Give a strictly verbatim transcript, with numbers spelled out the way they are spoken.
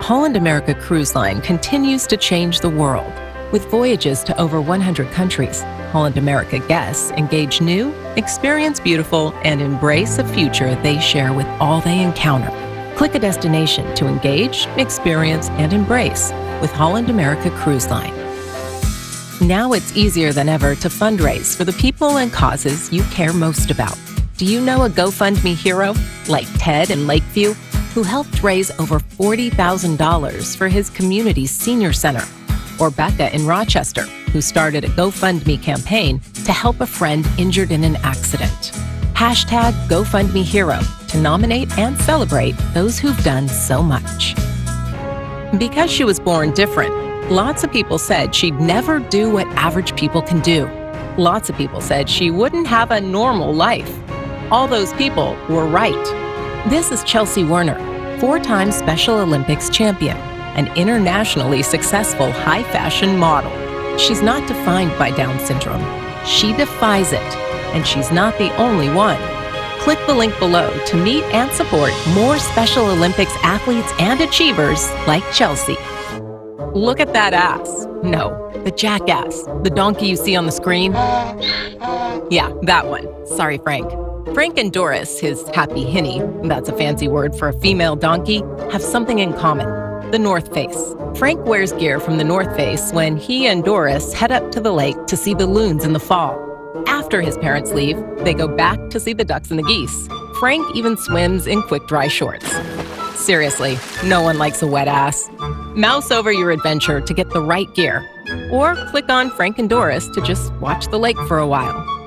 Holland America Cruise Line continues to change the world. With voyages to over one hundred countries, Holland America guests engage new, experience beautiful, and embrace a future they share with all they encounter. Click a destination to engage, experience, and embrace with Holland America Cruise Line. Now it's easier than ever to fundraise for the people and causes you care most about. Do you know a GoFundMe hero like Ted in Lakeview, who helped raise over forty thousand dollars for his community's senior center? Or Becca in Rochester, who started a GoFundMe campaign to help a friend injured in an accident. Hashtag GoFundMe Hero to nominate and celebrate those who've done so much. Because she was born different, lots of people said she'd never do what average people can do. Lots of people said she wouldn't have a normal life. All those people were right. This is Chelsea Werner, four-time Special Olympics champion, an internationally successful high-fashion model. She's not defined by Down syndrome. She defies it, and she's not the only one. Click the link below to meet and support more Special Olympics athletes and achievers like Chelsea. Look at that ass. No, the jackass, the donkey you see on the screen. Yeah, that one. Sorry, Frank. Frank and Doris, his happy hinny, that's a fancy word for a female donkey, have something in common: the North Face. Frank wears gear from the North Face when he and Doris head up to the lake to see the loons in the fall. After his parents leave, they go back to see the ducks and the geese. Frank even swims in quick-dry shorts. Seriously, no one likes a wet ass. Mouse over your adventure to get the right gear, or click on Frank and Doris to just watch the lake for a while.